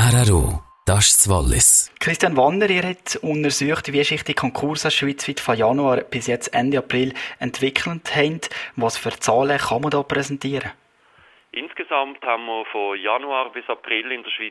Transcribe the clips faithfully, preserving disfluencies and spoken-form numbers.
R R O, das ist das Wallis. Christian Wanner, ihr habt untersucht, wie sich die Konkurse schweizweit von Januar bis jetzt Ende April entwickelt haben. Was für Zahlen kann man da präsentieren? Insgesamt haben wir von Januar bis April in der Schweiz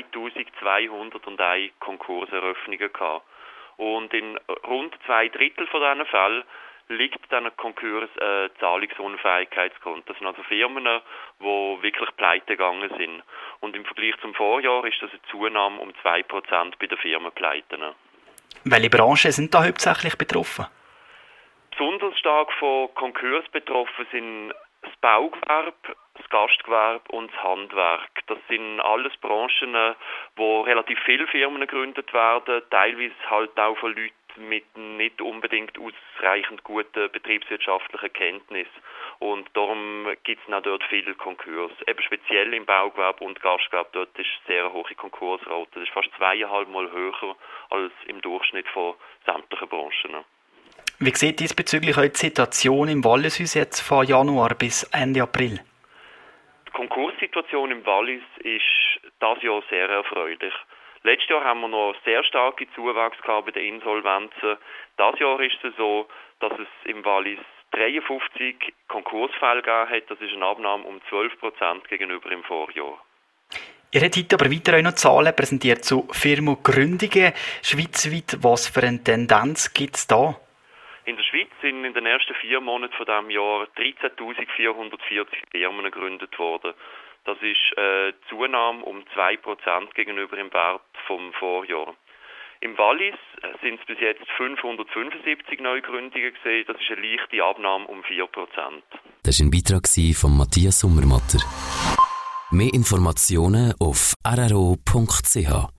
zweitausendzweihunderteins Konkurseröffnungen gehabt. Und in rund zwei Drittel von diesen Fällen liegt dann ein Konkurs äh, Zahlungsunfähigkeitsgrund. Das sind also Firmen, die wirklich pleite gegangen sind. Und im Vergleich zum Vorjahr ist das eine Zunahme um zwei Prozent bei den Firmenpleiten. Welche Branchen sind da hauptsächlich betroffen? Besonders stark von Konkurs betroffen sind das Baugewerbe, das Gastgewerbe und das Handwerk. Das sind alles Branchen, wo relativ viele Firmen gegründet werden, teilweise halt auch von Leuten mit nicht unbedingt ausreichend guten betriebswirtschaftlichen Kenntnissen. Und darum gibt es auch dort viele Konkurs. Eben speziell im Baugewerbe und Gastgewerbe, dort ist sehr hohe Konkursrate. Das ist fast zweieinhalb Mal höher als im Durchschnitt von sämtlichen Branchen. Wie sieht diesbezüglich auch die Situation im Wallis jetzt von Januar bis Ende April? Die Konkurssituation im Wallis ist dieses Jahr sehr erfreulich. Letztes Jahr haben wir noch sehr starke Zuwachs gehabt bei den Insolvenzen. Dieses Jahr ist es so, dass es im Wallis dreiundfünfzig Konkursfälle gegeben hat. Das ist eine Abnahme um zwölf Prozent gegenüber im Vorjahr. Ihr habt heute aber weiter auch noch Zahlen präsentiert zu Firmengründungen schweizweit. Was für eine Tendenz gibt es da? In der Schweiz sind in den ersten vier Monaten von diesem Jahr dreizehntausendvierhundertvierzig Firmen gegründet worden. Das ist eine Zunahme um zwei Prozent gegenüber dem Wert vom Vorjahr. Im Wallis sind es bis jetzt fünfhundertfünfundsiebzig Neugründungen gesehen. Das ist eine leichte Abnahme um vier Prozent. Das war ein Beitrag von Matthias Sommermatter. Mehr Informationen auf r r o punkt c h.